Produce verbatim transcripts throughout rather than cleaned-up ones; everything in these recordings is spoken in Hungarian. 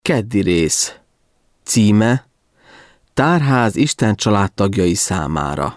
Keddi rész. Címe: Tárház Isten családtagjai számára.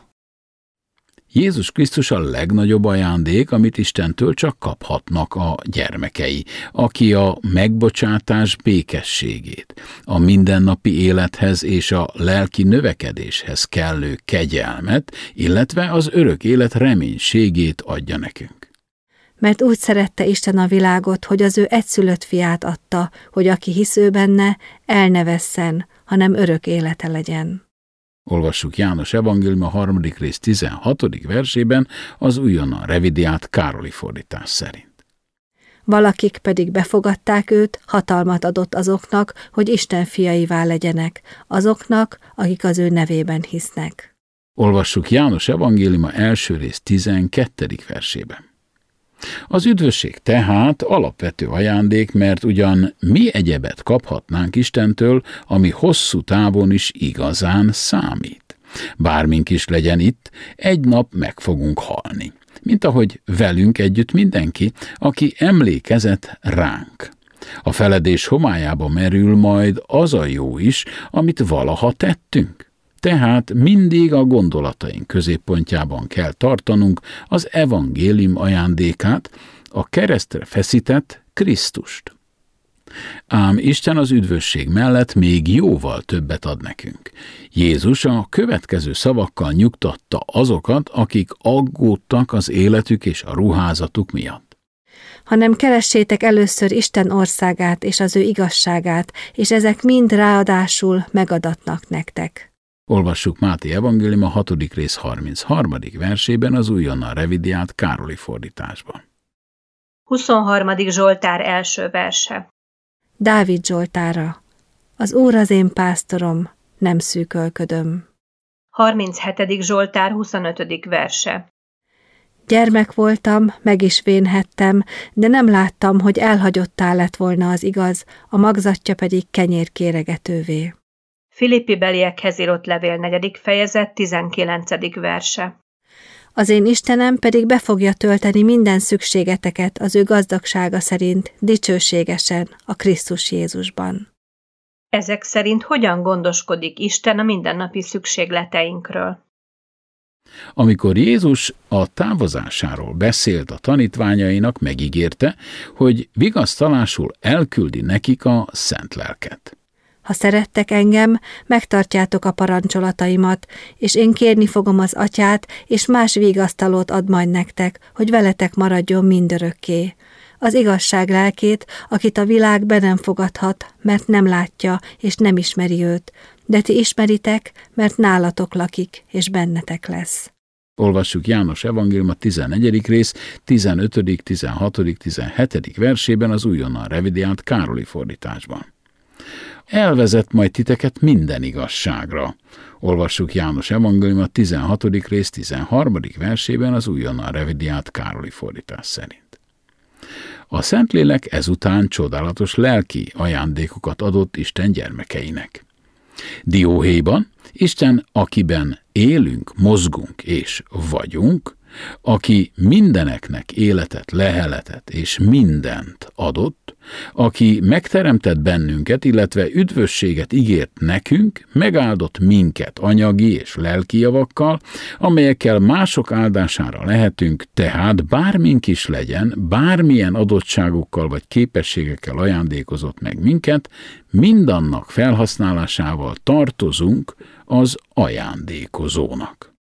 Jézus Krisztus a legnagyobb ajándék, amit Istentől csak kaphatnak a gyermekei, aki a megbocsátás békességét, a mindennapi élethez és a lelki növekedéshez kellő kegyelmet, illetve az örök élet reménységét adja nekünk. Mert úgy szerette Isten a világot, hogy az ő egyszülött fiát adta, hogy aki hisz ő benne, el ne vesszen, hanem örök élete legyen. Olvassuk János evangélium a harmadik rész tizenhatodik versében az újonnan revidiált Károli fordítás szerint. Valakik pedig befogadták őt, hatalmat adott azoknak, hogy Isten fiaivá legyenek, azoknak, akik az ő nevében hisznek. Olvassuk János evangéliuma első rész tizenkettedik versében. Az üdvösség tehát alapvető ajándék, mert ugyan mi egyebet kaphatnánk Istentől, ami hosszú távon is igazán számít. Bármink is legyen itt, egy nap meg fogunk halni, mint ahogy velünk együtt mindenki, aki emlékezett ránk. A feledés homályába merül majd az a jó is, amit valaha tettünk. Tehát mindig a gondolataink középpontjában kell tartanunk az evangélium ajándékát, a keresztre feszített Krisztust. Ám Isten az üdvösség mellett még jóval többet ad nekünk. Jézus a következő szavakkal nyugtatta azokat, akik aggódtak az életük és a ruházatuk miatt. Hanem keressétek először Isten országát és az ő igazságát, és ezek mind ráadásul megadatnak nektek. Olvassuk Máté evangélium a hatodik rész harmincharmadik versében az újonnan revidiált Károli fordításban. huszonharmadik Zsoltár első verse. Dávid Zsoltára. Az Úr az én pásztorom, nem szűkölködöm. harminchetedik Zsoltár huszonötödik verse. Gyermek voltam, meg is vénhettem, de nem láttam, hogy elhagyottá lett volna az igaz, a magzatja pedig kenyérkéregetővé. Filippi beliekhez írott levél negyedik fejezet tizenkilencedik verse. Az én Istenem pedig be fogja tölteni minden szükségeteket az ő gazdagsága szerint dicsőségesen a Krisztus Jézusban. Ezek szerint hogyan gondoskodik Isten a mindennapi szükségleteinkről? Amikor Jézus a távozásáról beszélt a tanítványainak, megígérte, hogy vigasztalásul elküldi nekik a szent lelket. Ha szerettek engem, megtartjátok a parancsolataimat, és én kérni fogom az Atyát, és más vigasztalót ad majd nektek, hogy veletek maradjon mindörökké. Az igazság lelkét, akit a világ be nem fogadhat, mert nem látja, és nem ismeri őt, de ti ismeritek, mert nálatok lakik, és bennetek lesz. Olvassuk János evangélium a tizennegyedik rész tizenötödik, tizenhatodik, tizenhetedik versében az újonnan revidiált Károli fordításban. Elvezet majd titeket minden igazságra. Olvassuk János evangélium a tizenhatodik rész tizenharmadik versében az újonnan revidiált Károli fordítás szerint. A Szentlélek ezután csodálatos lelki ajándékokat adott Isten gyermekeinek. Dióhéjban Isten, akiben élünk, mozgunk és vagyunk, aki mindeneknek életet, leheletet és mindent adott, aki megteremtett bennünket, illetve üdvösséget ígért nekünk, megáldott minket anyagi és lelki javakkal, amelyekkel mások áldására lehetünk, tehát bármink is legyen, bármilyen adottságokkal vagy képességekkel ajándékozott meg minket, mindannak felhasználásával tartozunk az ajándékozónak.